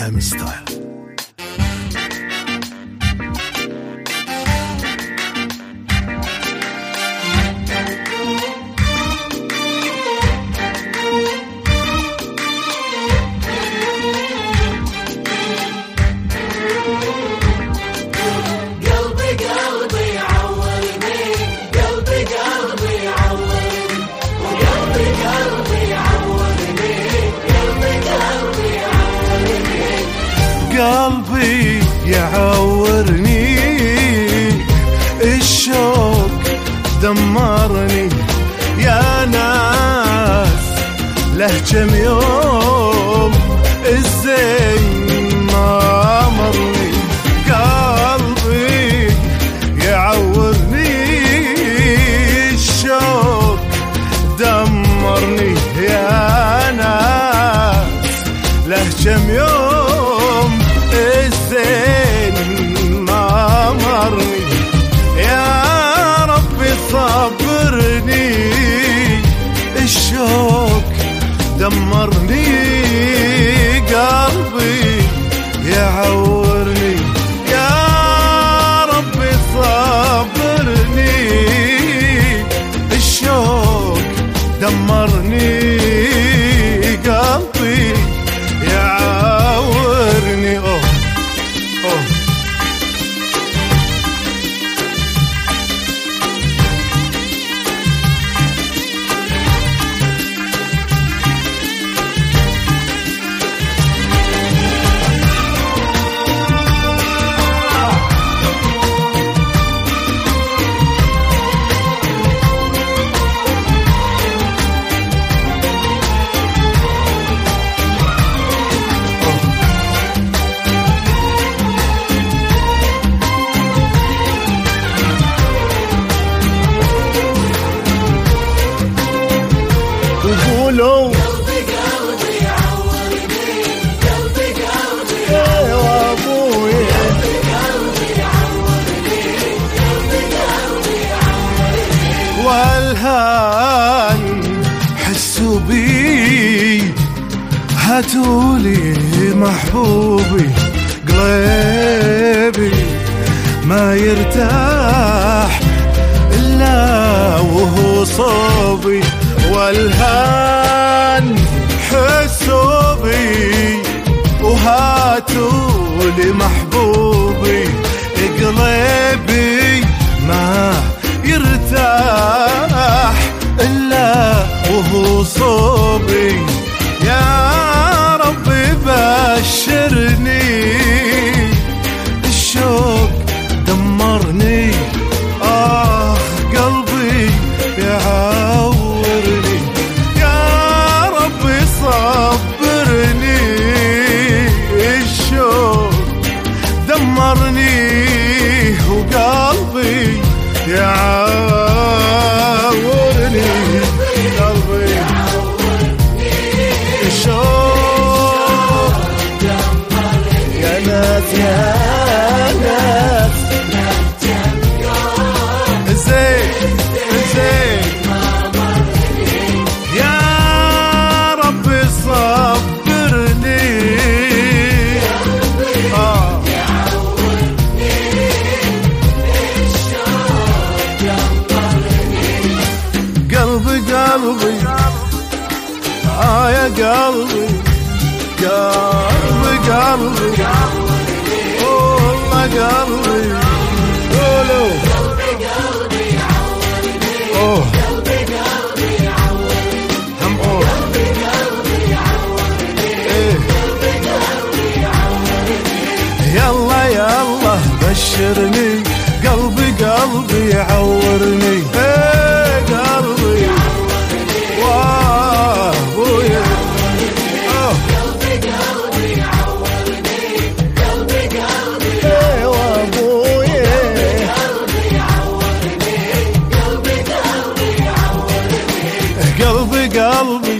أمي ستايل. قلبي يعورني الشوق دمرني يا ناس، له كم يوم الزين ما مرني. قلبي يعورني الشوق دمرني يا ناس، له كم يوم الزين ما مرني. يا ربي صبرني الشوق دمرني، قلبي يعورني يا ربي صبرني الشوق دمرني، قلبي يعورني. قولوا قلبي قلبي يعورني، قلبي قلبي يا ابوي، قلبي قلبي يعورني، قلبي قلبي يعورني. والهان حسوا بي هاتولي محبوبي، قلبي ما يرتاح إلا وهو صوبي. والهان حسوا بي وهاتولي محبوبي، قلبي ما يرتاح إلا وهو صوبي. يا ربي بشرني الشوق دمرني، قلبي يعورني. يا ربي صبرني الشوق دمرني، وقلبي يعورني، قلبي الشوق يا ناس يا ناس. زين زين يا ربي صبرني، قلبي قلبي يا قلبي، قلبي قلبي والله قلبي. قولوا قلبي قلبي يعورني، قلبي قلبي يعورني، هم قلبي قلبي يعورني، قلبي قلبي يعورني. يلا يلا بشرني، قلبي قلبي يعورني، قلبي واه بويا. قلبي قلبي يعورني، قلبي قلبي ايوه بويا، قلبي يعورني، قلبي قلبي يعورني. قلبي قلبي